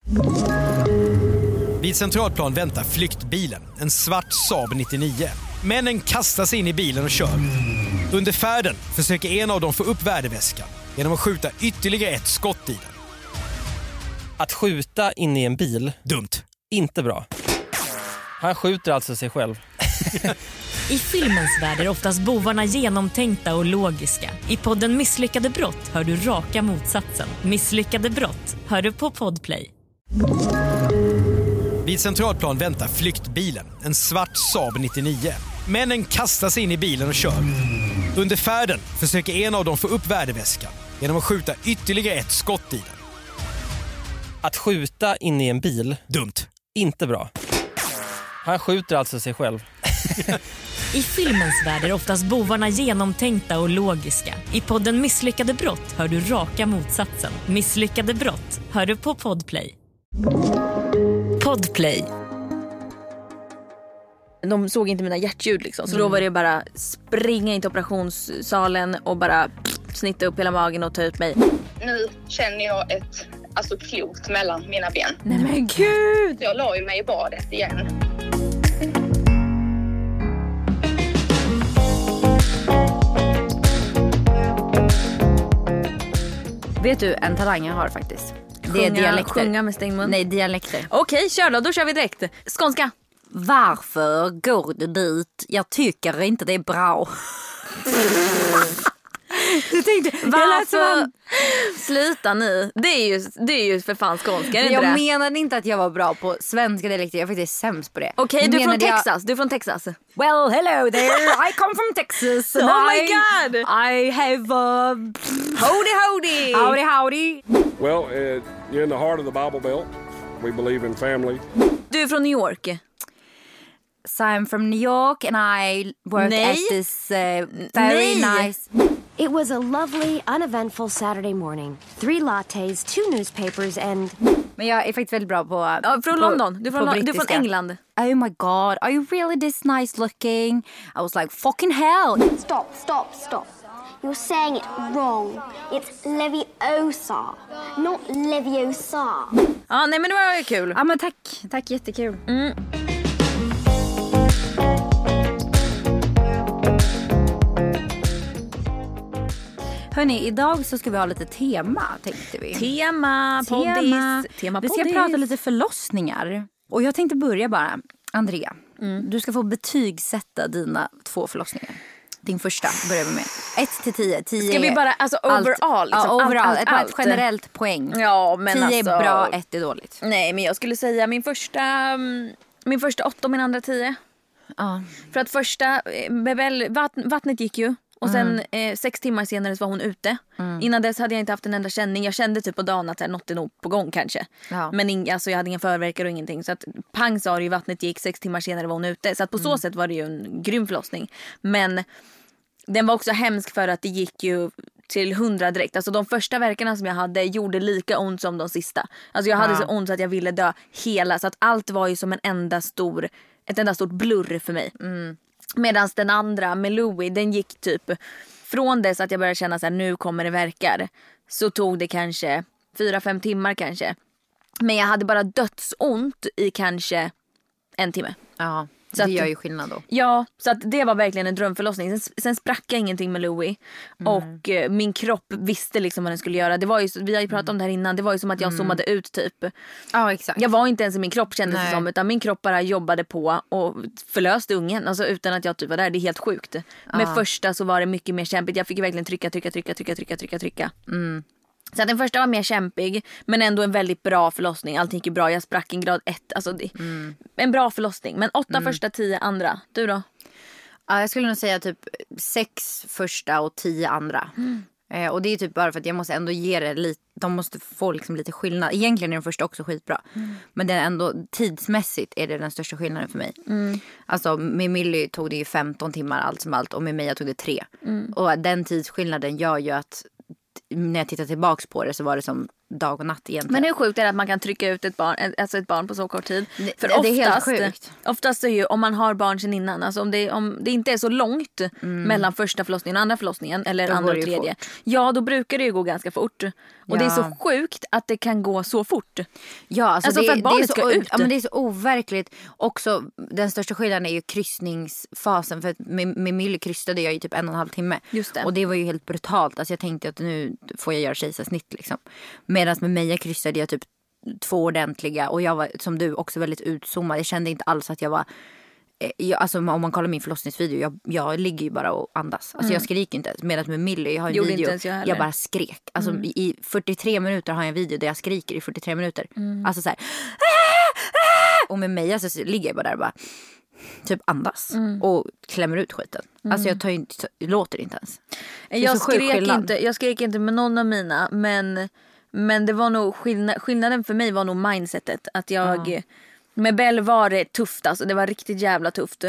Vid Centralplan väntar flyktbilen, en svart Saab 99. Männen kastar sig in i bilen och kör. Under färden försöker en av dem få upp värdeväskan genom att skjuta ytterligare ett skott i den. Att skjuta in i en bil, Dumt. inte bra. Han skjuter alltså sig själv. I filmens värld är oftast bovarna genomtänkta och logiska. I podden Misslyckade brott hör du raka motsatsen. Misslyckade brott hör du på Podplay. Vid Centralplan väntar flyktbilen, en svart Saab 99. Männen kastar sig in i bilen och kör. Under färden försöker en av dem få upp värdeväskan genom att skjuta ytterligare ett skott i den. Att skjuta in i en bil, Dumt. inte bra. Han skjuter alltså sig själv. I filmens värld är oftast bovarna genomtänkta och logiska. I podden Misslyckade brott hör du raka motsatsen. Misslyckade brott hör du på Podplay. Podplay. De såg inte mina hjärtljud liksom. Så då var det bara springa in till operationssalen och bara snitta upp hela magen och ta ut mig. Nu känner jag ett klot mellan mina ben. Nej men gud! Jag la ju mig i badet igen. Vet du, en talang jag har faktiskt. Det är dialekter. Sjunga med stängd mun. Nej, dialekter. Okej, kör då kör vi direkt. Skånska. Varför går du dit? Jag tycker inte det är bra. Du tänkte, Varför? Sluta nu. Det är ju för fan skånska, är det jag inte det? menade inte att jag var bra på svenska dialekter. Jag är faktiskt sämst på det. Okej, du är från Texas. Du är från Texas. Well, hello there. I come from Texas. And Oh my God. I have Howdy. howdy. Well, you're in the heart of the Bible Belt. We believe in family. Du är från New York. So I'm from New York and I work Nej. at this very Nej. nice... It was a lovely, uneventful Saturday morning. 3 lattes, 2 newspapers and... Men jag är faktiskt väldigt bra på... Ja, från på, London. Du är från brittiska. England. Oh my god, are you really this nice looking? I was like, fucking hell. Stop. You're saying it wrong. It's Leviosa, not Leviosa. Ja, nej men det var kul. Ja men tack jättekul. Hörrni, idag så ska vi ha lite tema, tänkte vi. Tema Vi ska prata lite förlossningar. Och jag tänkte börja bara. Andrea, du ska få betygsätta dina 2 förlossningar. Din första börjar vi med. 1 till 10. 10 ska vi bara, overall? Ja, Liksom, overall. allt. Ett generellt poäng. Ja, men 10 är bra, 1 är dåligt. Nej, men jag skulle säga min första 8 och min andra 10. Ja. För att första, vattnet gick ju. Och sen 6 timmar senare så var hon ute. Innan dess hade jag inte haft en enda känning. Jag kände typ på dagen att något är nog på gång kanske. Ja. Men jag hade ingen förverkare och ingenting. Så att pang sa det ju, vattnet gick, 6 timmar senare var hon ute. Så att på så sätt var det ju en grym förlossning. Men den var också hemsk för att det gick ju till 100 direkt. Alltså de första verkarna som jag hade gjorde lika ont som de sista. Alltså jag hade så ont så att jag ville dö hela. Så att allt var ju som ett enda stort blurr för mig. Medan den andra med Louis, den gick typ från dess att jag började känna så här, nu kommer det verkar. Så tog det kanske 4-5 timmar kanske. Men jag hade bara dödsont i kanske 1 timme. Ja, så det gör ju skillnad då. Ja, så att det var verkligen en drömförlossning. Sen sprack jag ingenting med Louis. Och min kropp visste liksom vad den skulle göra. Det var ju, vi har ju pratat om det här innan. Det var ju som att jag zoomade ut typ. Ja, exakt. Jag var inte ens i min kropp kändes det som. Utan min kropp bara jobbade på och förlöste ungen. Alltså utan att jag typ var där. Det är helt sjukt. Med första så var det mycket mer kämpigt. Jag fick ju verkligen trycka. Så att den första var mer kämpig. Men ändå en väldigt bra förlossning. Allting gick ju bra, jag sprack en grad 1. Alltså en bra förlossning. Men 8 första, 10 andra. Du då? Ja, jag skulle nog säga typ 6 första och 10 andra. Och det är typ bara för att jag måste ändå ge det lite. De måste få liksom lite skillnad. Egentligen är den första också skitbra. Men den ändå tidsmässigt är det den största skillnaden för mig. Alltså med Millie tog det ju 15 timmar allt som allt. Och med mig tog det 3. Och den tidsskillnaden gör ju att när jag tittar tillbaks på det så var det som dag och natt egentligen. Men hur sjukt är det att man kan trycka ut ett barn på så kort tid? För det är helt sjukt. Oftast är ju om man har barn sedan innan, alltså om det inte är så långt mellan första förlossningen och andra förlossningen eller då andra och går det ju tredje. fort. Ja, då brukar det ju gå ganska fort. Och det är så sjukt att det kan gå så fort. Ja, alltså för att barnet ska ut. Ja, men det är så overkligt. Också den största skillnaden är ju kryssningsfasen. För att med Millie krystade jag ju typ 1,5 timme. Just det. Och det var ju helt brutalt. Alltså jag tänkte att nu får jag göra kejsarsnitt liksom. Medan med Meja krystade jag typ 2 ordentliga. Och jag var som du också väldigt utzoomad. Jag kände inte alls att jag var... alltså om man kollar min förlossningsvideo, jag ligger ju bara och andas. Alltså jag skriker inte ens. Medan med Millie, jag har en video, jag bara skrek. Alltså i 43 minuter har jag en video där jag skriker i 43 minuter. Alltså så här. Och med mig så ligger jag bara där och bara typ andas och klämmer ut skiten. Alltså jag tar ju inte, låter inte ens. Jag skrek inte med någon av mina, men det var nog skillnaden för mig var nog mindsetet att jag med Bell var det tufft, alltså det var riktigt jävla tufft.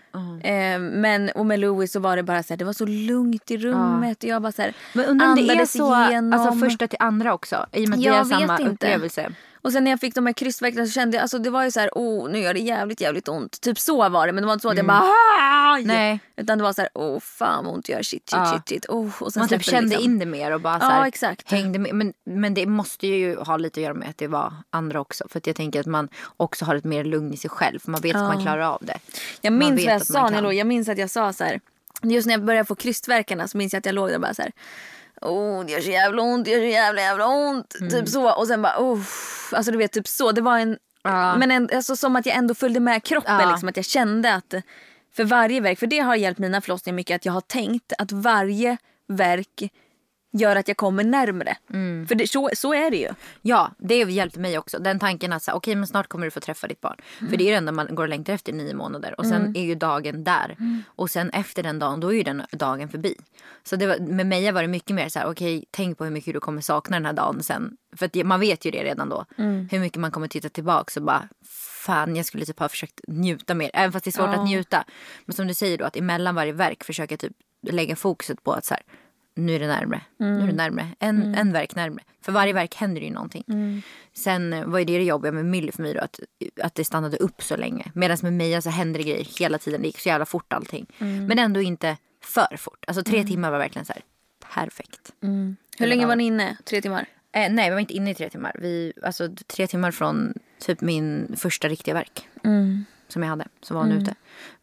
Men och med Louis så var det bara så här, det var så lugnt i rummet och jag bara så här, men undrar om det är så igenom. alltså första till andra också i och med att vi har samma upplevelse. Och sen när jag fick de här krystvärkarna så kände jag, alltså det var ju så här, nu gör det jävligt ont. Typ så var det, men det var inte så att jag bara nej. Utan det var så här, fan ont gör shit. Och sen man typ kände in det mer och bara så här, exakt. Hängde med. Men det måste ju ha lite att göra med att det var andra också. För att jag tänker att man också har ett mer lugn i sig själv. För man vet att man klarar av det. Jag minns vad jag sa när jag minns att jag sa så här, just när jag började få krystvärkarna så minns jag att jag låg där bara så här. Det gör så jävla ont. Typ så. Och sen bara, alltså du vet typ så. Det var en, men alltså, som att jag ändå följde med kroppen. Liksom, att jag kände att för varje verk, för det har hjälpt mina förlossningar mycket. Att jag har tänkt att varje verk gör att jag kommer närmare. För det, så är det ju. Ja, det hjälpte mig också. Den tanken att okej, men snart kommer du få träffa ditt barn. För det är ju det enda man går och längtar efter 9 månader. Och sen är ju dagen där. Och sen efter den dagen, då är ju den dagen förbi. Så det var, med mig var det mycket mer så här, okej, tänk på hur mycket du kommer sakna den här dagen sen. För att man vet ju det redan då. Hur mycket man kommer titta tillbaka och bara, fan, jag skulle typ ha försökt njuta mer. Även fast det är svårt att njuta. Men som du säger då, att emellan varje verk försöka typ lägga fokuset på att så här, nu är det närmare. Nu är det närmare. En verk närmare. För varje verk händer ju någonting. Sen var ju det jobbiga med Millie för mig då, att det stannade upp så länge. Medan med Meja så hände det grejer hela tiden. Det gick så jävla fort allting. Men ändå inte för fort. Alltså 3 timmar var verkligen så här perfekt. Hur länge var ni inne? 3 timmar? Nej, vi var inte inne i 3 timmar. Alltså 3 timmar från typ min första riktiga verk. Som jag hade, som var ute.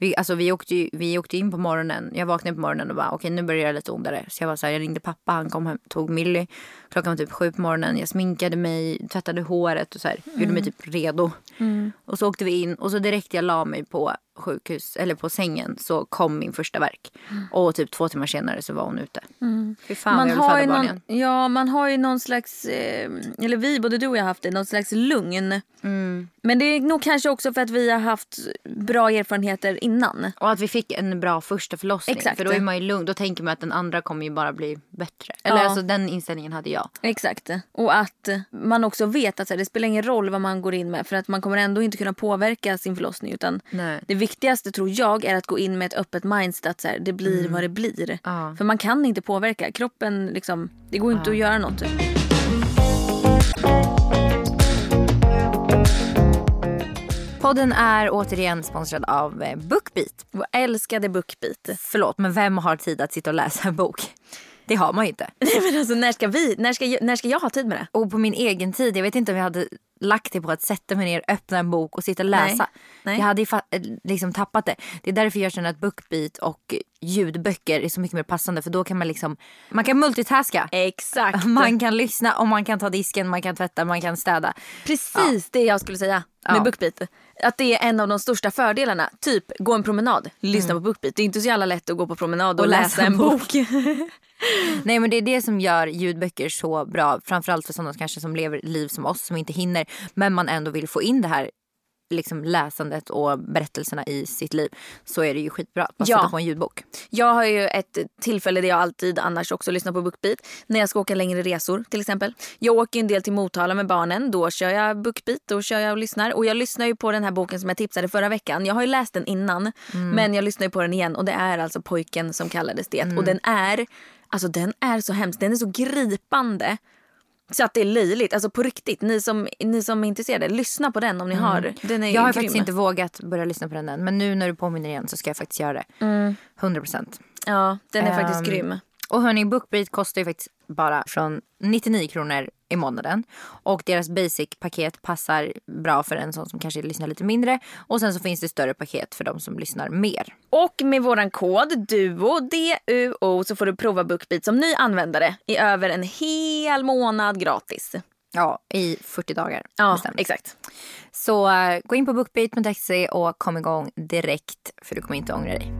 Vi åkte in på morgonen. Jag vaknade på morgonen och bara, okej, nu börjar det lite ondare. Så jag var så här, jag ringde pappa, han kom hem, tog Millie. Klockan var typ 7 på morgonen. Jag sminkade mig, tvättade håret och så här, gjorde mig typ redo. Och så åkte vi in och så direkt jag la mig på sjukhus eller på sängen så kom min första verk. Och typ 2 timmar senare så var hon ute. Fy fan, man jag vill föda barn igen. Ja, man har ju någon slags eller vi, både du och jag har haft det, någon slags lugn. Men det är nog kanske också för att vi har haft bra erfarenheter innan. Och att vi fick en bra första förlossning. Exakt. För då är man ju lugn. Då tänker man att den andra kommer ju bara bli bättre. Eller alltså den inställningen hade jag. Exakt. Och att man också vet att det spelar ingen roll vad man går in med. För att man kommer ändå inte kunna påverka sin förlossning. Utan det viktigaste tror jag är att gå in med ett öppet mindset. Att det blir vad det blir. För man kan inte påverka. Kroppen liksom, det går inte att göra något. Podden är återigen sponsrad av BookBeat. Vår älskade BookBeat. Förlåt, men vem har tid att sitta och läsa en bok? Det har man ju inte. Nej, men alltså när ska jag ha tid med det? Och på min egen tid, jag vet inte om jag hade lagt det på att sätta mig ner, öppna en bok och sitta och läsa. Nej. Jag hade liksom tappat det. Det är därför jag känner att BookBeat och ljudböcker är så mycket mer passande. För då kan man kan multitaska. Exakt. Man kan lyssna och man kan ta disken, man kan tvätta, man kan städa. Precis det jag skulle säga med BookBeat. Att det är en av de största fördelarna. Typ gå en promenad, lyssna på BookBeat. Det är inte så jävla lätt att gå på promenad och läsa en bok. Nej, men det är det som gör ljudböcker så bra. Framförallt för sådana kanske som lever liv som oss, som inte hinner. Men man ändå vill få in det här liksom läsandet och berättelserna i sitt liv. Så är det ju skitbra att sätta på en ljudbok. Jag har ju ett tillfälle där jag alltid annars också lyssnar på BookBeat. När jag ska åka längre resor till exempel. Jag åker en del till Motala med barnen. Då kör jag BookBeat, då kör jag och lyssnar. Och jag lyssnar ju på den här boken som jag tipsade förra veckan. Jag har ju läst den innan. Men jag lyssnar ju på den igen. Och det är alltså Pojken som kallades det. Och den är så hemsk. Den är så gripande. Så att det är löjligt. Alltså på riktigt, ni som är intresserade, lyssna på den om ni har. Den är Jag har grym. faktiskt inte vågat börja lyssna på den än. Men nu när du påminner igen så ska jag faktiskt göra det. 100%. Ja, den är faktiskt grym. Och hörni, BookBeat kostar ju faktiskt bara från 99 kronor i månaden. Och deras basic-paket passar bra för en sån som kanske lyssnar lite mindre. Och sen så finns det större paket för de som lyssnar mer. Och med våran kod DUO, DUO, så får du prova BookBeat som ny användare i över en hel månad gratis. Ja, i 40 dagar. Ja, bestämt. exakt. Så gå in på bookbeat.se och kom igång direkt, för du kommer inte ångra dig.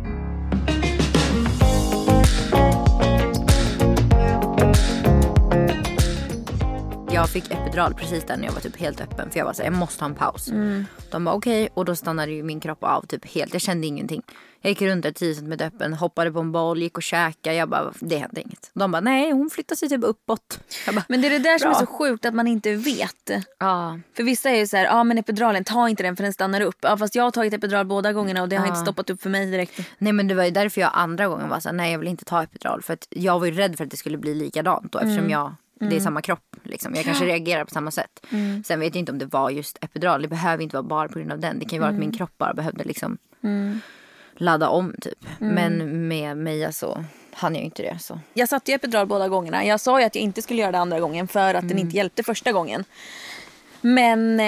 Jag fick epidural precis där när jag var typ helt öppen. För jag var så här, jag måste ha en paus. De bara okej. Och då stannade ju min kropp av typ helt. Jag kände ingenting. Jag gick runt där 10 cm öppen. Hoppade på en boll, gick och käkade. Jag bara, det hände inget. De bara, nej hon flyttar sig typ uppåt. Jag bara, Men det är det där som bra. är så sjukt att man inte vet. Ja. För vissa är ju så här, ja men epiduralen, ta inte den för den stannar upp. Ja, fast jag har tagit epidural båda gångerna och det har inte stoppat upp för mig direkt. Nej men det var ju därför jag andra gången var så här, nej jag vill inte ta epidural. För att jag var ju rädd för att det skulle bli likadant då. Eftersom det är samma kropp liksom. Jag kanske reagerar på samma sätt. Sen vet jag inte om det var just epidural. Det behöver inte vara bara på grund av den. Det kan ju vara att min kropp bara behövde liksom ladda om typ. Men med Meja så hann jag inte det. Så. Jag satte ju epidural båda gångerna. Jag sa ju att jag inte skulle göra det andra gången för att den inte hjälpte första gången. Men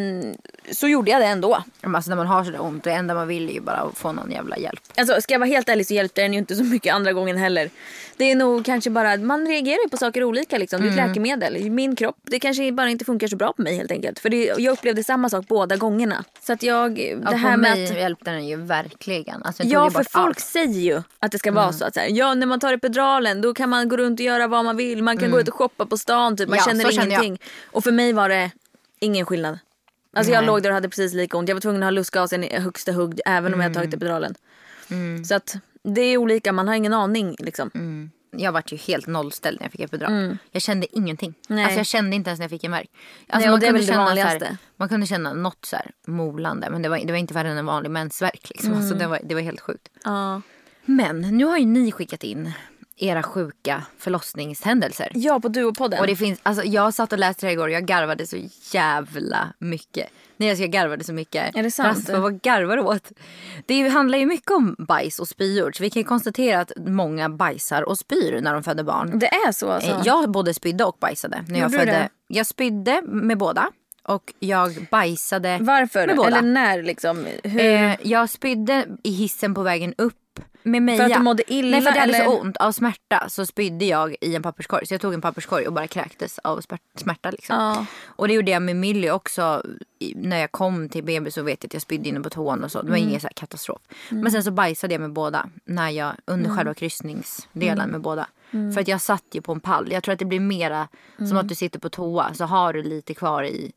så gjorde jag det ändå. Alltså när man har sådär ont, det enda man vill är ju bara få någon jävla hjälp. Alltså ska jag vara helt ärlig så hjälpte den ju inte så mycket andra gången heller. Det är nog kanske bara, man reagerar ju på saker olika liksom. Det är ett läkemedel. Min kropp, det kanske bara inte funkar så bra på mig helt enkelt. För jag upplevde samma sak båda gångerna. Så att det här med mig hjälpte den ju verkligen. Alltså, ja, för folk säger ju att det ska vara så att så här, ja, när man tar epiduralen då kan man gå runt och göra vad man vill. Man kan gå ut och shoppa på stan typ. Man känner ingenting. Och för mig var det ingen skillnad. Alltså jag låg där och hade precis lika ont. Jag var tvungen att ha lustgasen i högsta hugg även om jag tagit epiduralen. Så att det är olika, man har ingen aning liksom. Jag var ju helt nollställd när jag fick epidural. Jag kände ingenting. Nej. Alltså jag kände inte ens när jag fick en värk. Alltså Nej, och det är väl det vanligaste. Så här, man kunde känna något så här molande. Men det var inte värre än en vanlig mensvärk liksom. Alltså det var helt sjukt. Men nu har ju ni skickat in era sjuka förlossningshändelser. Ja, på Duopodden. Och det finns, alltså jag satt och läste det igår och jag garvade så jävla mycket. Nej, jag garvade så mycket. Är det sant? Alltså, vad garvar du åt? Det handlar ju mycket om bajs och spyor. Så vi kan ju konstatera att många bajsar och spyr när de föder barn. Det är så alltså? Jag både spydde och bajsade när jag födde. Jag spydde med båda. Och jag bajsade Varför? med båda. Eller när liksom? Hur? Jag spydde i hissen på vägen upp. Med Meja. För att du mådde illa? Nej, för att jag hade eller? så ont av smärta. Så spydde jag i en papperskorg. Så jag tog en papperskorg och bara kräktes av smärta liksom. Och det gjorde jag med Millie också. När jag kom till BB så vet jag att jag spydde inne på tån och så. Det var ingen så här katastrof. Men sen så bajsade jag med båda. När jag under själva kryssningsdelen med båda. För att jag satt ju på en pall. Jag tror att det blir mera som att du sitter på toa. Så har du lite kvar i.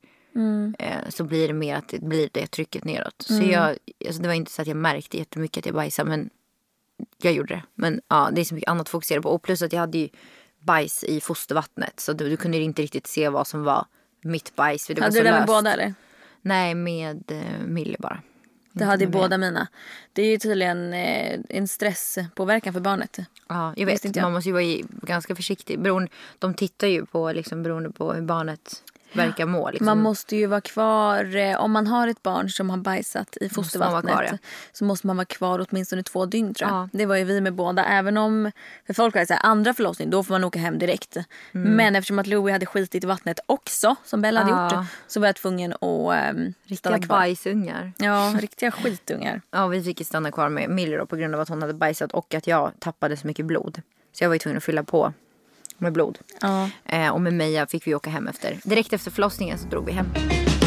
Så blir det mer att det blir det trycket neråt. Så alltså det var inte så att jag märkte jättemycket att jag bajsade. Men jag gjorde det. Men ja, det är så mycket annat att fokusera på. Och plus att jag hade ju bajs i fostervattnet. Så du kunde inte riktigt se vad som var mitt bajs. För det hade var så du det med löst. båda eller? Nej, med Millie bara. Det hade ju båda mina. Det är ju tydligen en stresspåverkan för barnet. Ja, jag vet. Man måste ju vara ganska försiktig. De tittar ju på liksom, beroende på hur barnet verkar må. Liksom. Man måste ju vara kvar, om man har ett barn som har bajsat i fostervattnet så måste man vara kvar åtminstone 2 dygn tror jag. Det var ju vi med båda. Även om, för folk har sagt andra förlossning, då får man åka hem direkt. Men eftersom att Louie hade skitit i vattnet också, som Bella hade gjort, så var jag tvungen att riktiga bajsungar. Ja, riktiga skitungar. Ja, vi fick stanna kvar med Millie då, på grund av att hon hade bajsat och att jag tappade så mycket blod. Så jag var ju tvungen att fylla på med blod. Och med Meja fick vi åka hem efter. Direkt efter förlossningen så drog vi hem.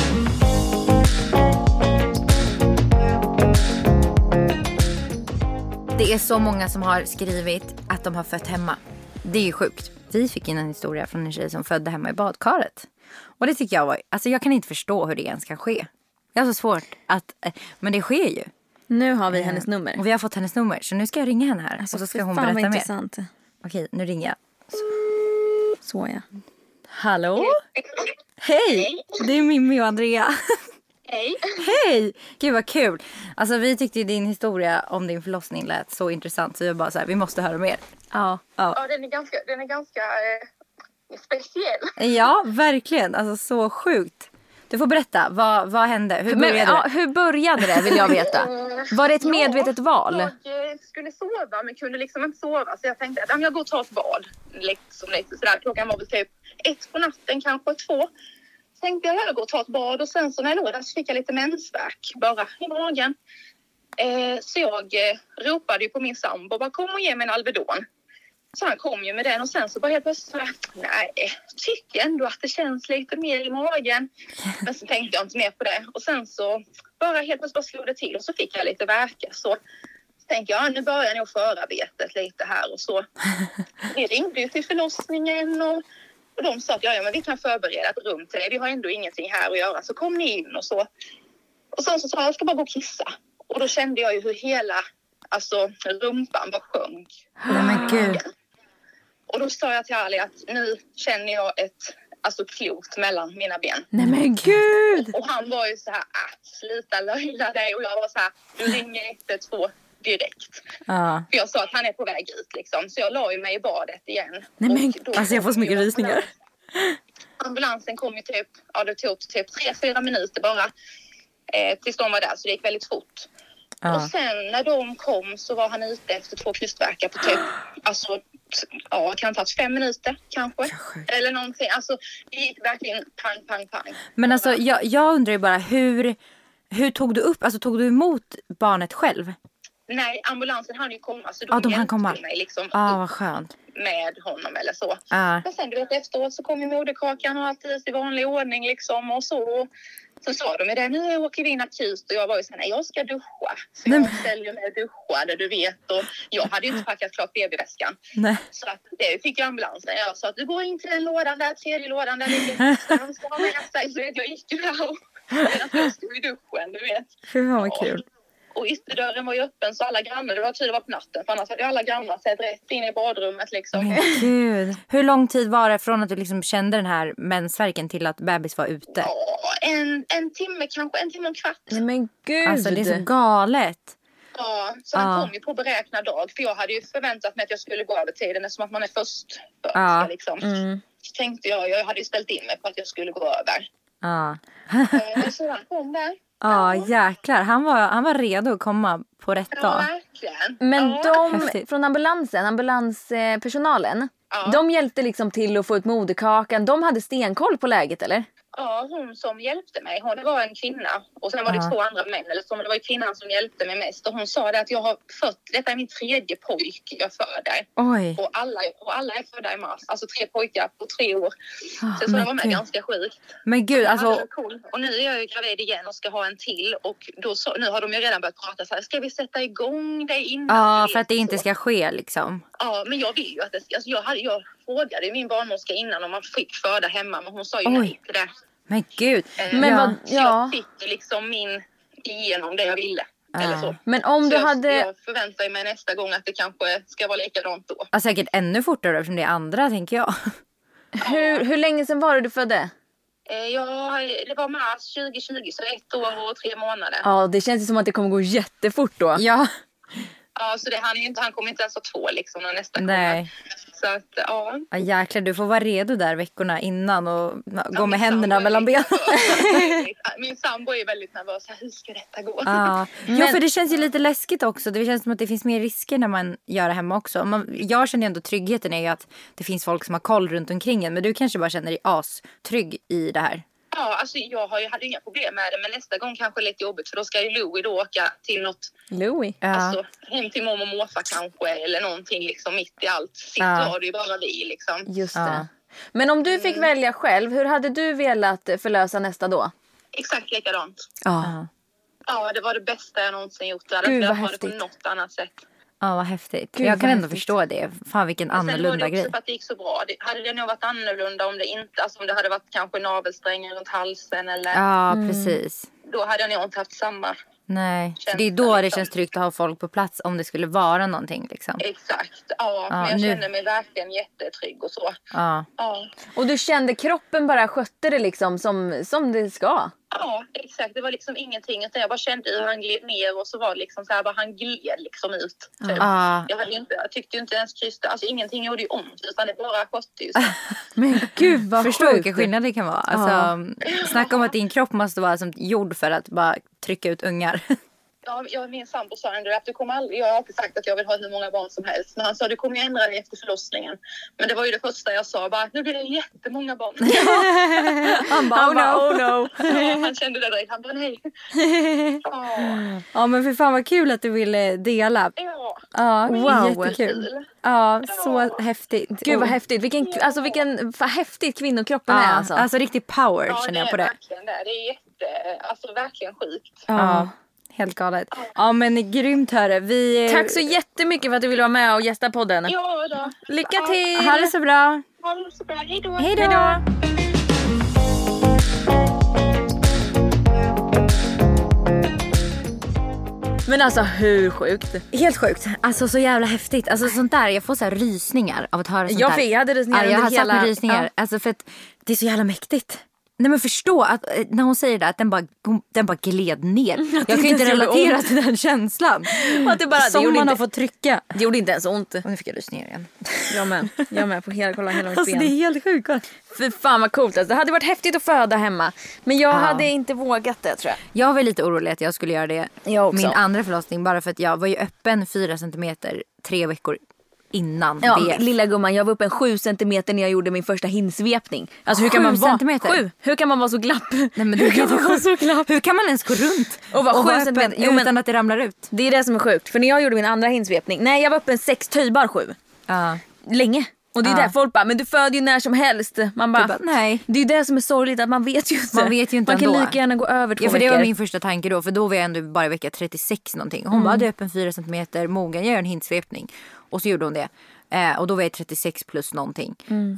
Det är så många som har skrivit att de har fött hemma. Det är ju sjukt. Vi fick in en historia från en tjej som födde hemma i badkaret. Och det tycker jag var... Alltså jag kan inte förstå hur det ens kan ske. Jag har så svårt att... Men det sker ju. Nu har vi hennes nummer. Och vi har fått hennes nummer. Så nu ska jag ringa henne här. Alltså, och så ska hon berätta mer. Intressant. Okej, nu ringer jag. Så ja. Hallå? Hej! Det är Mimmi och Andrea. Hej. Hej! Gud vad kul. Alltså vi tyckte ju din historia om din förlossning lät så intressant. Så jag bara så här, vi måste höra mer. Ja. Ja, den är ganska speciell. Ja, verkligen. Alltså så sjukt. Du får berätta, vad hände? Hur började det? Hur började det vill jag veta. Var det ett medvetet val? Jag skulle sova men kunde liksom inte sova. Så jag tänkte att jag går och tar ett bad. Liksom lite sådär. Klockan var väl typ 1 på natten, kanske 2. Så tänkte jag går och tar ett bad. Och sen så när jag låg där så fick jag lite mensvärk bara i magen. Så jag ropade ju på min sambo. Bara kom och ge mig en Alvedon. Så han kom ju med den och sen så bara helt plötsligt nej, tycker ändå att det känns lite mer i magen. Men så tänkte jag inte mer på det. Och sen så bara helt plötsligt slog det till och så fick jag lite värka. Så tänkte jag, nu börjar nog förarbetet lite här och så. Vi ringde ju till förlossningen och de sa att men vi kan förbereda ett rum till dig. Vi har ändå ingenting här att göra så kom ni in och så. Och sen så sa jag ska bara gå och kissa. Och då kände jag ju hur hela rumpan bara sjönk. Nej men gud. Och då sa jag till Ali att nu känner jag ett klot mellan mina ben. Nej men gud! Och han var ju så här, sluta löjla dig. Och jag var så här, du ringer 112 direkt. För jag sa att han är på väg ut liksom. Så jag la ju mig i badet igen. Nej men alltså jag får så mycket rysningar. Ambulansen kom ju typ, det tog typ 3-4 minuter bara. Tills de var där så det gick väldigt fort. Och sen när de kom så var han ute efter 2 krystvärkar på typ, kan ta 5 minuter kanske. Eller någonting. Alltså det gick verkligen pang. Men alltså jag undrar ju bara hur tog du upp, alltså tog du emot barnet själv? Nej, ambulansen hann ju komma så de hann komma. Mig liksom vad skönt. Med honom eller så. Men sen du vet efteråt så kom ju moderkakan och allt i vanlig ordning liksom och så. Så sa de det, nu åker vi in akut och jag var ju såhär, nej jag ska duscha. Så jag ställde mig och duschade, du vet. Och jag hade ju inte packat klart BB-väskan. Så att det fick ju ambulansen. Jag sa att du går in till den lådan där, 3:e lådan där ligger någonstans. Så jag gick ju där och jag stod i duschen, du vet. Fy fan vad kul. Och ytterdörren var ju öppen så alla grannar, det var tur det var på natten. För annars hade alla grannar sett rätt in i badrummet liksom. Gud. Hur lång tid var det från att du liksom kände den här mensvärken till att bebis var ute? En timme kanske, 1 timme och en kvart. Nej men gud. Alltså det är så galet. Ja, så han kom ju på beräknad dag. För jag hade ju förväntat mig att jag skulle gå över tiden eftersom att man är först liksom. Så tänkte jag hade ju ställt in mig på att jag skulle gå över. Så han kom där. Jäklar. Han var redo att komma på rätt dag. Verkligen. Men från ambulanspersonalen, de hjälpte liksom till att få ut moderkakan. De hade stenkoll på läget, eller? Ja, hon som hjälpte mig, det var en kvinna. Och sen var det 2 andra män. Det var ju kvinnan som hjälpte mig mest. Och hon sa det att jag har fött, detta är min 3:e pojk jag föder. Oj. Och alla är födda i mars. Alltså 3 pojkar på 3 år. Så det var med ganska sjukt. Men gud, alltså. Cool. Och nu är jag ju gravid igen och ska ha en till. Och då nu har de ju redan börjat prata så här, ska vi sätta igång det innan? Ja, för att det inte ska ske liksom. Ja, men jag vill ju att det ska. Alltså, jag frågade min barnmorska innan om man fick föda hemma. Men hon sa ju nej till det. Men gud. Jag fick liksom igenom det jag ville. Eller så. Men om så jag förväntar mig nästa gång att det kanske ska vara likadant då. Ja, säkert ännu fortare eftersom det är andra, tänker jag. Hur länge sedan var det du födde? Det var mars 2020, så 1 år och 3 månader. Ja, det känns som att det kommer gå jättefort då. Ja. Ja, så han kommer inte ens ha 2 liksom när nästa kommer. Så att, ja. Jäklar, du får vara redo där veckorna innan och gå med händerna mellan benen. Min sambo är väldigt nervös. Hur ska detta gå? Ja, för det känns ju lite läskigt också. Det känns som att det finns mer risker när man gör det hemma också. Jag känner ändå tryggheten är ju att det finns folk som har koll runt omkring en. Men du kanske bara känner dig astrygg i det här. Ja, alltså jag hade inga problem med det. Men nästa gång kanske lite jobbigt. För då ska ju Louie då åka till något. Louie? Alltså hem till mormor och morfar kanske. Eller någonting liksom mitt i allt. Sitt var det ju bara vi liksom. Just det. Men om du fick välja själv. Hur hade du velat förlösa nästa då? Exakt likadant. Ja, det var det bästa jag någonsin gjort. Jag hade inte velat ha det på något annat sätt. Ja, vad häftigt. Gud, jag kan ändå förstå det. Fan, vilken annorlunda grej. Sen var det också för att det gick så bra. Hade det nog varit annorlunda om det inte... Alltså om det hade varit kanske navelsträngen runt halsen eller... Ja, precis. Då hade jag nog inte haft samma Nej, det är då det känns tryggt att ha folk på plats om det skulle vara någonting liksom. Exakt, men jag kände mig verkligen jättetrygg och så. Ja. Och du kände kroppen bara skötte det liksom som det ska? Ja, exakt. Det var liksom ingenting. Utan jag bara kände hur han gled ner och så var det liksom så här, bara han gled liksom ut. Typ. Jag tyckte ju inte ens krysta. Alltså ingenting gjorde ju ont utan det bara skötte ju så. Men gud vad förstår vilken skillnad det kan vara. Alltså, snacka om att din kropp måste vara som gjord för att bara trycka ut ungar. Ja, min sambo sa ändå att du kommer aldrig, jag har alltid sagt att jag vill ha hur många barn som helst. Men han sa du kommer ju ändra dig efter förlossningen. Men det var ju det första jag sa, bara nu blir det jättemånga barn. Han bara oh no. Ja, han kände det direkt, han bara nej. Ja men för fan vad kul att du ville dela. Ja, wow. Jättekul. Ja, så häftigt. Gud vad häftigt. Vilken vad häftigt kvinnokroppen är alltså. Alltså riktigt power känner jag på det. Verkligen det. Det är alltså verkligen sjukt. Ja. Helt galet. Ja men grymt hörre. Tack så jättemycket för att du ville vara med och gästa podden. Ja då. Lycka till. Ha det så bra. Ha det så bra. Hej då. Hej då. Men alltså hur sjukt? Helt sjukt. Alltså så jävla häftigt. Alltså sånt där, jag får så här rysningar av att höra sånt där. Jag hade rysningar jag har hela... satt med rysningar. Ja. Alltså för att det är så jävla mäktigt. Nej men förstå att när hon säger det att den bara gled ner. Jag kan ju inte relatera till den känslan. Att det bara, som det man har fått trycka. Det gjorde inte ens ont. Och nu fick jag rysningar igen. Jag med på kolla hela mitt alltså, ben. Det är helt sjukt. För fan vad coolt. Alltså, det hade varit häftigt att föda hemma. Men jag hade inte vågat det tror jag. Jag var lite orolig att jag skulle göra det. Min andra förlossning. Bara för att jag var ju öppen 4 centimeter 3 veckor innan. Lilla gumman, jag var uppe en 7 centimeter när jag gjorde min första hinsvepning. Alltså hur kan 7 man vara centimeter? 7? Hur kan man vara så glapp? Nej men hur kan man vara så glapp? Hur kan man ens gå runt och vara 7 centimeter utan att det ramlar ut? Det är det som är sjukt. För när jag gjorde min andra hinsvepning, nej jag var uppe en 6 töjbar 7. Länge. Och det är där folk bara, men du föder ju när som helst. Man bara, nej. Det är ju det som är sorgligt att man vet ju inte. Man kan lika gärna gå över 2 veckor. Det var min första tanke då. För då var jag ändå bara vecka 36 någonting. Hon var öppen 4 centimeter, mogen, jag gör en hinsvepning. Och så gjorde hon det. Och då var jag 36 plus någonting.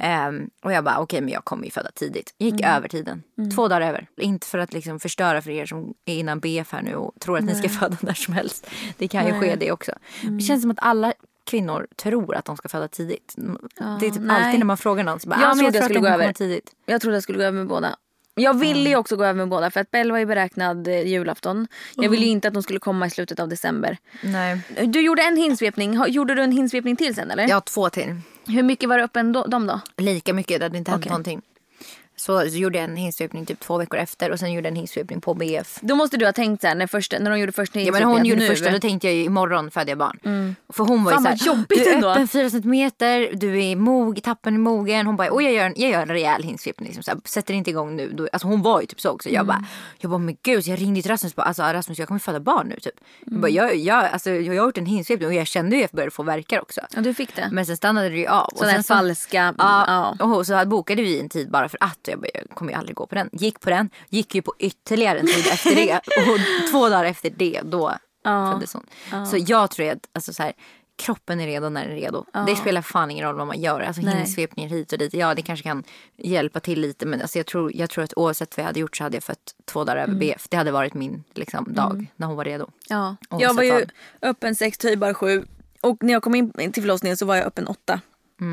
Och jag bara, okej, men jag kommer ju föda tidigt. Gick över tiden. 2 dagar över. Inte för att liksom förstöra för er som är innan BF här nu och tror att ni ska föda när som helst. Det kan ju ske det också. Det känns som att alla kvinnor tror att de ska föda tidigt. Det är typ alltid när man frågar någon så bara, jag trodde jag skulle gå över tidigt. Jag trodde jag skulle gå över med båda. Jag ville ju också gå över med båda för att Bell var ju beräknad julafton. Jag ville ju inte att de skulle komma i slutet av december. Nej. Du gjorde en hinsvepning. Gjorde du en hinsvepning till sen eller? Ja, 2 till. Hur mycket var det öppen de då? Lika mycket, det hade inte hänt någonting. Så gjorde jag en hinsvepning typ 2 veckor efter. Och sen gjorde jag en hinsvepning på BF. Då måste du ha tänkt så här när de gjorde första hinsvepningen. Ja men hon gjorde första, då tänkte jag ju imorgon födde jag barn. För hon var ju såhär, du är öppen 4 centimeter, du är tappen i mogen. Hon bara, jag gör en rejäl hinsvepning liksom, så här, sätter inte igång nu. Då, alltså hon var ju typ så också. Jag bara, men gud, så jag ringde till Rasmus och bara, alltså Rasmus jag kommer föda barn nu typ. Jag har gjort en hinsvepning och jag kände ju att jag började få verkar också. Ja du fick det. Men sen stannade det ju av. Så den falska. Och så bokade vi en tid bara för att jag kommer ju aldrig gå på den. Gick ju på ytterligare en tid efter det. Och 2 dagar efter det, då föddes hon. Så jag tror att alltså, så här, kroppen är redo när den är redo. Det spelar fan ingen roll vad man gör. Alltså hinsvepningar hit och dit. Ja, det kanske kan hjälpa till lite. Men alltså, jag tror att oavsett vad jag hade gjort så hade jag fött 2 dagar över BF. Det hade varit min liksom, dag när hon var redo. Ja. Jag var ju öppen 6, töjbar 7. Och när jag kom in till förlossningen så var jag öppen 8.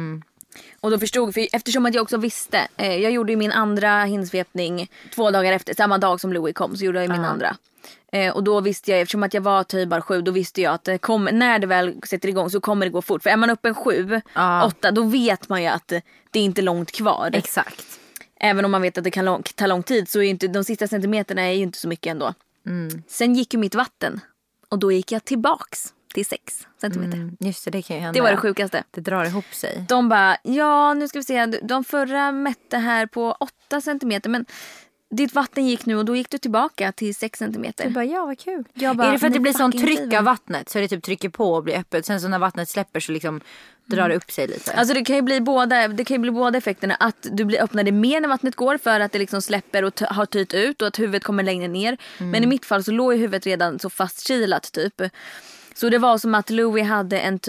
Och då förstod, för eftersom att jag också visste, jag gjorde ju min andra hinsvepning 2 dagar efter, samma dag som Louis kom så gjorde jag min andra. Och då visste jag, eftersom att jag var töjbar 7, då visste jag att när det väl sätter igång så kommer det gå fort. För är man upp en 7, 8, då vet man ju att det är inte långt kvar. Exakt. Även om man vet att det kan ta lång tid så är inte, de sista centimeterna är ju inte så mycket ändå. Sen gick ju mitt vatten och då gick jag tillbaks till 6 centimeter. Just det kan ju hända. Det var det sjukaste. Det drar ihop sig. De bara, nu ska vi se. De förra mätte här på 8 centimeter. Men ditt vatten gick nu och då gick du tillbaka till 6 centimeter. Du bara, vad kul. Är det för att det blir sån tryck av vattnet? Så det typ trycker på och blir öppet. Sen så när vattnet släpper så liksom drar det upp sig lite. Alltså det kan ju bli båda effekterna. Att du blir öppnade mer när vattnet går för att det liksom släpper och har tyt ut. Och att huvudet kommer längre ner. Men i mitt fall så låg ju huvudet redan så fastkilat typ. Så det var som att Louis hade en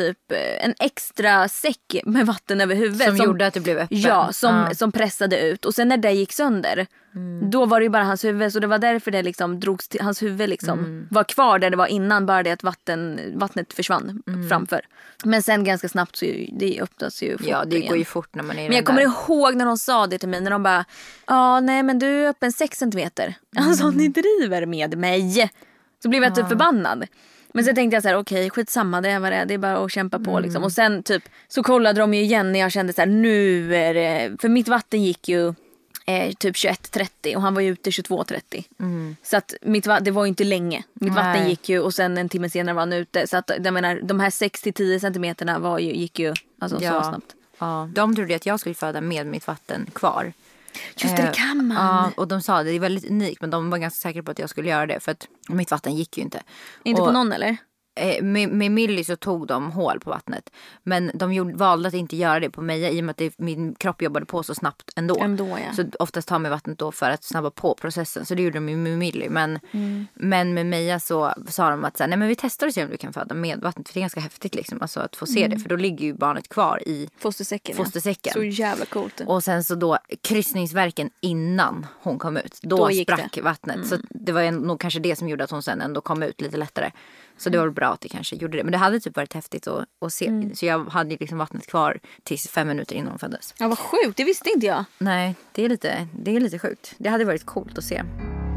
extra säck med vatten över huvudet. Som gjorde att det blev öppen. Ja, som pressade ut. Och sen när det gick sönder, Då var det ju bara hans huvud. Så det var därför det liksom drogs till, hans huvud liksom var kvar där det var innan. Bara det att vattnet försvann framför. Men sen ganska snabbt så det öppnas ju fort. Ja, det går ju fort när man är. Men jag kommer ihåg när de sa det till mig. När de bara, nej men du är öppen 6 centimeter. Alltså ni driver med mig. Så blev jag typ förbannad. Men sen tänkte jag så här, okej, skitsamma, det är bara att kämpa på liksom. Och sen typ så kollade de ju igen när jag kände så här, nu är det, för mitt vatten gick ju typ 21:30 och han var ju ute 22:30. Så att det var ju inte länge. Mitt vatten gick ju och sen en timme senare var han ute. Så att jag menar, de här 6-10 centimeterna gick ju alltså så snabbt. Ja, de trodde att jag skulle föda med mitt vatten kvar. Just det kan man. Ja, och de sa det är väldigt unikt, men de var ganska säkra på att jag skulle göra det. För att mitt vatten gick ju inte. Inte på någon eller? Med Millie så tog de hål på vattnet. Men de valde att inte göra det på mig i och med att min kropp jobbade på så snabbt ändå. Ja. Så oftast tar med vattnet då för att snabba på processen. Så det gjorde de ju med Millie. Men med Meja så sa de att så här, nej men vi testar och ser om du kan föda med vattnet. För det är ganska häftigt liksom, alltså att få se det. För då ligger ju barnet kvar i fostersäcken. Så jävla coolt. Och sen så då kryssningsverken innan hon kom ut. Då sprack vattnet. Så det var nog kanske det som gjorde att hon sen ändå kom ut lite lättare. Så det var bra att det kanske gjorde det. Men det hade typ varit häftigt att se. Så jag hade liksom vattnet kvar tills 5 minuter innan hon föddes. Ja, vad sjukt. Det visste inte jag. Nej, det är lite sjukt. Det hade varit coolt att se.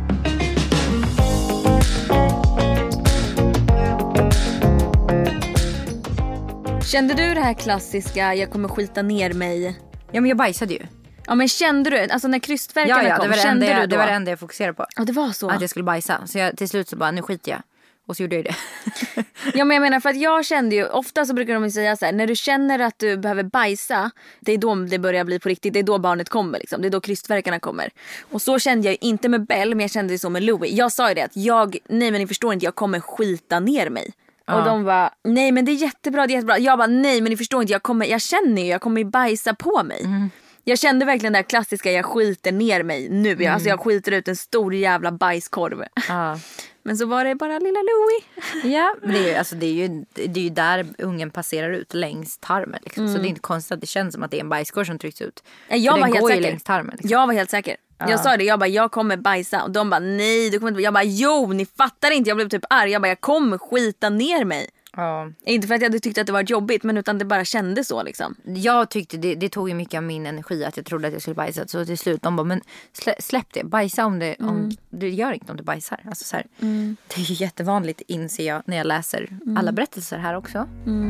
Kände du det här klassiska, jag kommer skita ner mig? Ja, men jag bajsade ju. Ja, men kände du, alltså när krystverkarna kom, kände du då? Det var det enda jag fokuserade på. Ja, det var så. Att jag skulle bajsa. Så jag till slut så bara, nu skiter jag. Och så gjorde jag det. Ja, men jag menar, för att jag kände ju, ofta så brukar de säga så här, när du känner att du behöver bajsa, det är då det börjar bli på riktigt, det är då barnet kommer liksom, det är då krystverkarna kommer. Och så kände jag inte med Bell, men jag kände det så med Louie. Jag sa ju det att nej men ni förstår inte, jag kommer skita ner mig. Och de var, nej men det är jättebra, det är jättebra. Jag bara, nej men ni förstår inte, jag känner ju, jag kommer bajsa på mig. Jag kände verkligen det här klassiska, jag skiter ner mig nu. Alltså jag skiter ut en stor jävla bajskorv. Men så var det bara lilla Louie. Ja, men det är ju där ungen passerar ut längs tarmen. Liksom. Så det är inte konstigt att det känns som att det är en bajskorv som trycks ut. Jag var helt säker. Längs tarmen, liksom. Jag var helt säker. Jag sa det, jag kommer bajsa. Och de bara, nej du kommer inte. Jag bara, jo ni fattar inte. Jag blev typ arg. Jag kommer skita ner mig. Inte för att jag hade tyckt att det var jobbigt, men utan det bara kändes så liksom. Jag tyckte det tog ju mycket av min energi att jag trodde att jag skulle bajsa. Så till slut de bara, men släpp det, bajsa om du gör inte om du bajsar, alltså så här. Det är ju jättevanligt, inser jag när jag läser alla berättelser här också.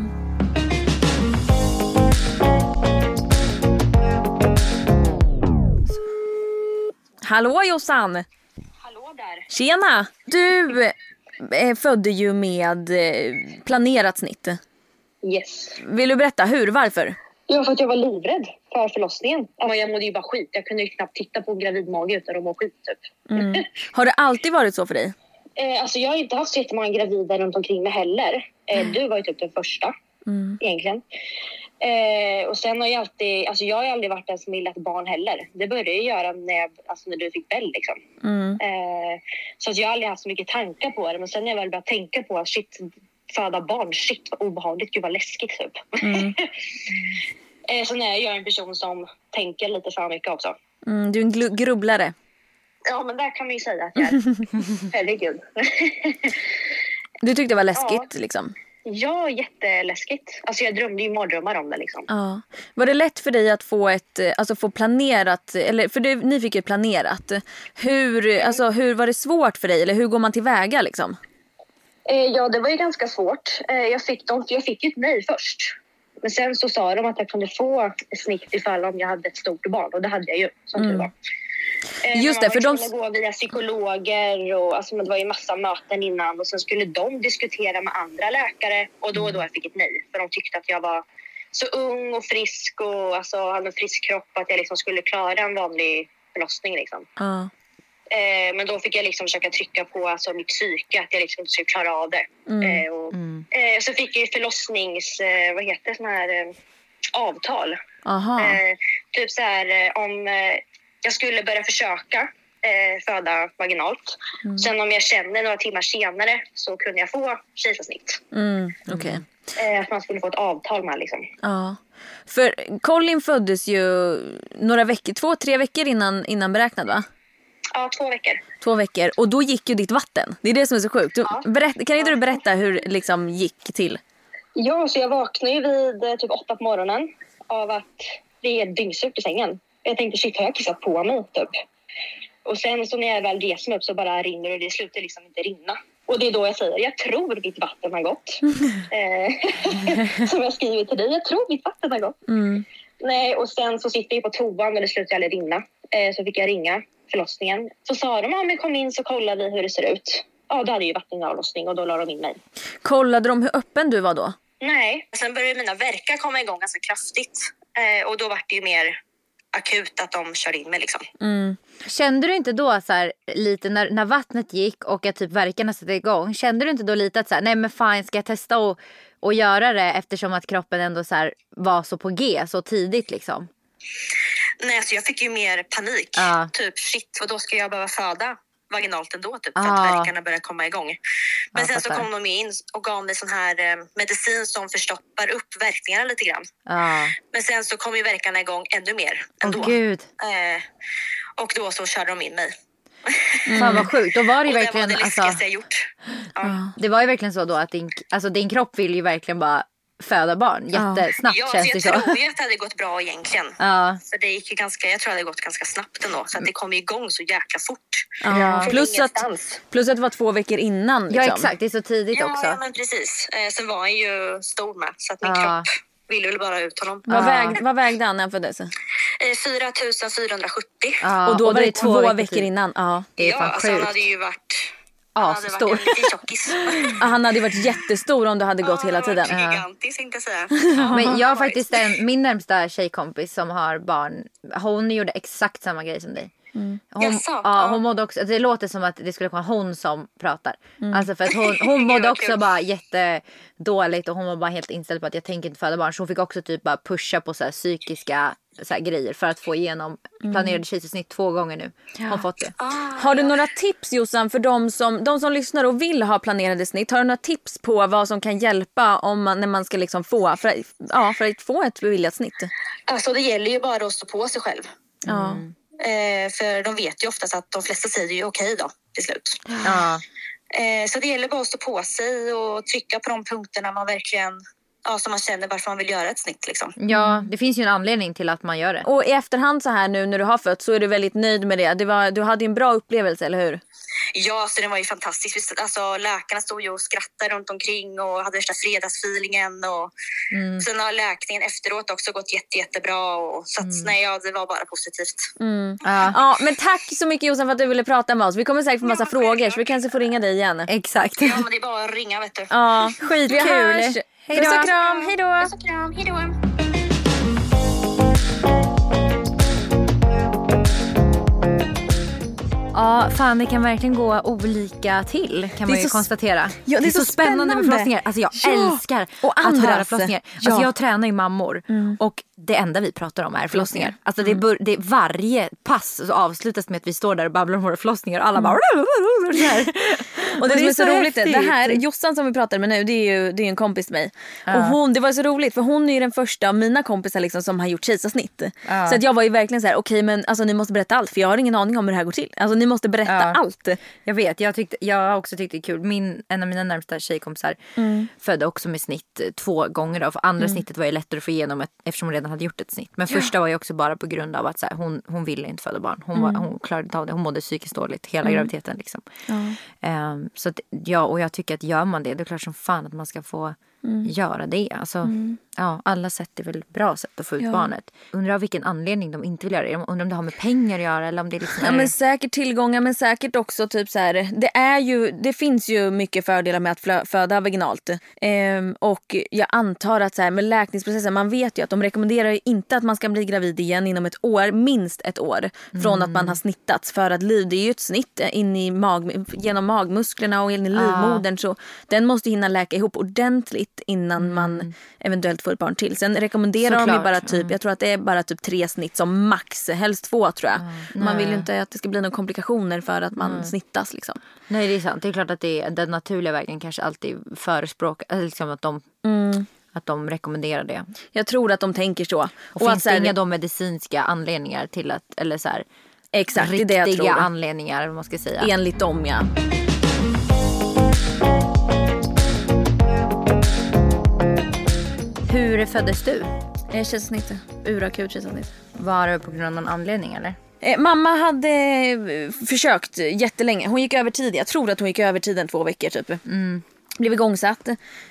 Hallå Jossan. Hallå där. Tjena. Du födde ju med planerat snitt. Yes. Vill du berätta hur, varför? Ja, för att jag var livrädd för förlossningen. Alltså, jag mådde ju bara skit. Jag kunde ju knappt titta på en gravidmage utan att må skit typ. Har det alltid varit så för dig? Alltså jag har inte haft så jättemånga gravida runt omkring mig heller. Du var ju typ den första egentligen. Och sen har jag alltid, alltså jag har aldrig varit den som gillat barn heller. Det började jag göra när du fick Bell liksom. Så att jag har aldrig haft så mycket tankar på det. Men sen när jag väl började tänka på shit, föda barn, shit vad obehagligt, gud vad läskigt typ. Så när jag är en person som tänker lite för mycket också. Du är en grubblare. Ja, men där kan man ju säga att jag är. Herregud. Du tyckte det var läskigt liksom? Ja, jätteläskigt. Alltså jag drömde ju mardrömmar om det liksom. Ja. Var det lätt för dig att få planerat, eller för ni fick ju planerat. Hur var det svårt för dig, eller hur går man tillväga liksom? Ja, det var ju ganska svårt. Jag fick ju ett nej först. Men sen så sa de att jag kunde få snitt ifall om jag hade ett stort barn, och det hade jag ju som tur var. Just det, för de skulle gå via psykologer och alltså, det var ju massa möten innan, och sen skulle de diskutera med andra läkare, och då jag fick ett nej, för de tyckte att jag var så ung och frisk och alltså hade en frisk kropp att jag liksom skulle klara en vanlig förlossning liksom. Men då fick jag liksom försöka trycka på alltså mitt psyke, att jag liksom skulle klara av det. Så fick jag förlossnings vad heter det, sån här avtal. Typ så här om jag skulle börja försöka föda vaginalt. Sen om jag känner några timmar senare så kunde jag få kejsarsnitt. Okej. Att man skulle få ett avtal med liksom. Ja. För Colin föddes ju några veckor, 2-3 veckor innan beräknad, va? Ja, 2 veckor. 2 veckor. Och då gick ju ditt vatten. Det är det som är så sjukt. Kan inte du berätta hur det liksom gick till? Ja, så jag vaknade ju vid typ 8 på morgonen av att det är dyngsurt i sängen. Jag tänkte, shit, har jag kissat på mig typ? Och sen så när jag väl reser mig upp så bara rinner och det slutar liksom inte rinna. Och det är då jag säger, jag tror mitt vatten har gått. Som jag skriver till dig, jag tror mitt vatten har gått. Nej, och sen så sitter jag på toan och det slutar aldrig rinna. Så fick jag ringa förlossningen. Så sa de, men kom in så kollar vi hur det ser ut. Ja, då hade ju vattenavlossning och då la de in mig. Kollade de hur öppen du var då? Nej, sen började mina verkar komma igång ganska kraftigt. Och då var det ju mer akut att de körde in mig liksom. Kände du inte då så här, lite när vattnet gick och att typ verkarna satte igång, kände du inte då lite att så här, nej men fan, ska jag testa och göra det eftersom att kroppen ändå så här, var så på G så tidigt liksom? Nej, alltså jag fick ju mer panik. Typ shit, och då ska jag behöva föda vaginalt ändå typ, för att verkarna började komma igång. Men sen så kom de in och gav mig sån här medicin som förstoppar upp verkningarna lite grann. Men sen så kom ju verkarna igång ännu mer ändå. Gud. Och då så körde de in mig. Fan vad sjukt. Då var det ju verkligen, det var det läskigaste jag gjort. Det var ju verkligen så då att din kropp vill ju verkligen bara föda barn jättesnabbt, känns det så. Jag tror ju att det hade gått bra egentligen. För det gick ju ganska, jag tror det hade gått ganska snabbt ändå. Så att det kom igång så jäkla fort. Plus att det var 2 veckor innan. Liksom. Ja, exakt. Det är så tidigt också. Ja, men precis. Sen var han ju stor med. Så att min kropp ville väl bara ut honom. Vad vägde han när han föddes? 4470. Och då var det 2 veckor innan. Det är fan alltså han hade ju varit... stor. Han hade varit jättestor om du hade gått hela tiden. Gigantisk, inte säga. Men jag har faktiskt min närmsta tjejkompis som har barn. Hon gjorde exakt samma grej som dig. Hon mådde också, det låter som att det skulle vara hon som pratar. Alltså för att hon mådde också bara jättedåligt och hon var bara helt inställd på att jag tänker inte föda barn. Så hon fick också typ bara pusha på så här psykiska så här grejer för att få igenom planerade kejsarsnitt 2 gånger nu. Hon fått det. Har du några tips, Jossan, för de som lyssnar och vill ha planerade snitt? Har du några tips på vad som kan hjälpa när man ska liksom för att få ett beviljat snitt? Alltså det gäller ju bara att stå på sig själv. För de vet ju oftast att de flesta säger ju okej då till slut. Så det gäller bara att stå på sig och trycka på de punkterna man verkligen, som man känner varför man vill göra ett snitt liksom. Ja, det finns ju en anledning till att man gör det. Och i efterhand så här nu när du har fött så är du väldigt nöjd med det. Du hade ju en bra upplevelse, eller hur? Ja, så den var ju fantastisk. Alltså, läkarna stod ju och skrattade runt omkring och hade värsta fredagsfeelingen. Och sen har läkningen efteråt också gått jättebra. Och, så att, det var bara positivt. Ja, men tack så mycket, Jossan, för att du ville prata med oss. Vi kommer säkert få massa frågor så vi kanske får ringa dig igen. Exakt. Ja, men det är bara att ringa, vet du. Ja, skitkul. Puss och kram, hejdå. Puss och kram, hejdå. Ja, fan, det kan verkligen gå olika till, kan man ju konstatera. Ja, det är så spännande med förlossningar. Alltså jag älskar att höra förlossningar. Alltså jag tränar ju mammor och det enda vi pratar om är förlossningar. Alltså det varje pass så avslutas med att vi står där och babblar om våra förlossningar och alla bara och det är så roligt. Det här Jossan som vi pratar med nu, det är en kompis till mig. Och det var så roligt för hon är ju den första av mina kompisar liksom som har gjort kejsarsnitt. Så att jag var ju verkligen så här, okej, men alltså ni måste berätta allt för jag har ingen aning om hur det här går till. Alltså ni måste berätta allt. Jag vet, jag har också tyckt det är kul. En av mina närmsta tjejkompisar födde också med snitt 2 gånger då. För andra snittet var ju lättare att få igenom eftersom hon redan hade gjort ett snitt. Men första var ju också bara på grund av att så här, hon ville inte föda barn. Hon klarade inte av det. Hon mådde psykiskt dåligt hela graviditeten liksom. Så att, och jag tycker att gör man det är klart som fan att man ska få göra det. Alltså, alla sätt är väl bra sätt att få ut barnet. Undrar av vilken anledning de inte vill göra det. Undrar om det har med pengar att göra eller om det liksom men säkert tillgångar, men säkert också typ så här, det finns ju mycket fördelar med att föda vaginalt. Och jag antar att så här, med läkningsprocessen, man vet ju att de rekommenderar ju inte att man ska bli gravid igen inom ett år, minst ett år från att man har snittats, för att det är ju ett snitt in i genom magmusklerna och in i livmodern, så den måste hinna läka ihop ordentligt innan man eventuellt får ett barn till. Sen rekommenderar de ju bara typ, jag tror att det är bara typ 3 snitt som max, helst 2 tror jag. Man vill ju inte att det ska bli några komplikationer för att man snittas liksom. Nej, det är sant. Det är klart att den naturliga vägen kanske alltid förespråkar liksom att de rekommenderar det. Jag tror att de tänker så. Och finns det inga de medicinska anledningar till att, eller så här, Exakt, det är det riktiga jag tror. anledningar, vad man ska säga. Enligt dem, ja. Hur föddes du? Kejsarsnitt. Urakut kejsarsnitt. Var det på grund av någon anledning eller? Mamma hade försökt jättelänge. Hon gick över tid. Jag tror att hon gick över tiden 2 veckor typ. Blev igångsatt.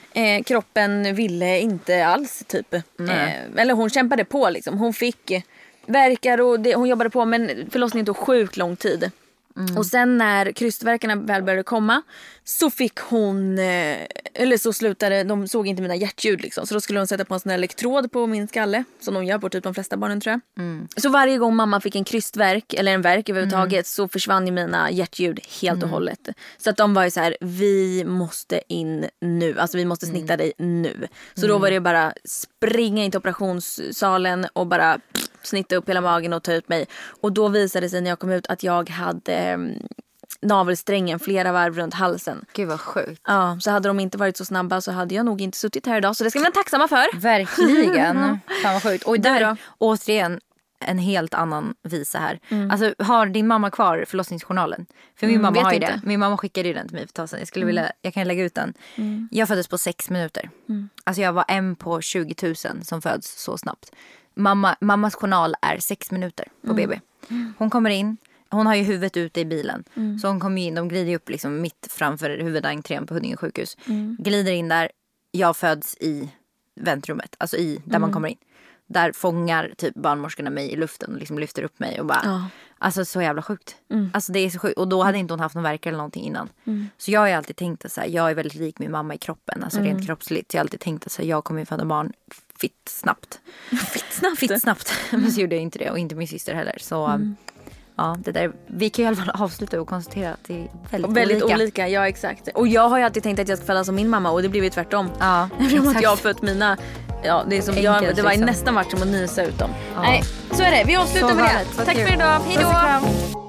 Kroppen ville inte alls typ. Eller hon kämpade på liksom. Hon fick verkar och hon jobbade på, men förlossningen tog sjukt lång tid. Och sen när krystvärkarna väl började komma så fick hon, eller så slutade, de såg inte mina hjärtljud liksom. Så då skulle hon sätta på en sån här elektrod på min skalle, som de gör på typ de flesta barnen tror jag. Så varje gång mamma fick en krystvärk eller en värk överhuvudtaget så försvann ju mina hjärtljud helt och hållet. Så att de var ju så här: vi måste in nu, alltså vi måste snitta dig nu. Så då var det bara springa in till operationssalen och bara snitta upp hela magen och ta ut mig. Och då visade det sig när jag kom ut att jag hade navelsträngen flera varv runt halsen. Gud vad sjukt. Ja, så hade de inte varit så snabba så hade jag nog inte suttit här idag. Så det ska vi vara tacksamma för. Verkligen. Fan vad sjukt. Och där då? återigen en helt annan visa här. Alltså, har din mamma kvar förlossningsjournalen? För min mamma har ju det. Min mamma skickade ju den till mig för ett tag sedan. Jag kan lägga ut den. Jag föddes på 6 minuter. Alltså jag var en på 20 000 som föds så snabbt. Mammas journal är 6 minuter på BB. Hon kommer in. Hon har ju huvudet ute i bilen. Så hon kommer in, de glider upp liksom mitt framför huvudentrén på Huddinge sjukhus. Glider in där. Jag föds i väntrummet. Alltså där man kommer in. Där fångar typ barnmorskorna mig i luften och liksom lyfter upp mig och bara... Alltså så jävla sjukt. Alltså det är så sjukt. Och då hade inte hon haft någon värk eller någonting innan. Så jag har alltid tänkt att så här, jag är väldigt lik min mamma i kroppen. Alltså rent kroppsligt. Jag har alltid tänkt att så här, jag kommer föda barn fitt snabbt. Fitt snabbt. Men så gjorde jag inte det. Och inte min syster heller. Så ja, det där, vi kan ju i alla fall avsluta och konstatera att det är väldigt olika. Ja, exakt. Och jag har ju alltid tänkt att jag ska föda som min mamma. Och det blev ju tvärtom. Ja, att jag har fött mina... Ja, det är som det var liksom nästan varit som att nysa ut dem. Nej, så är det. Vi avslutar med det. Tack för idag. Hej då.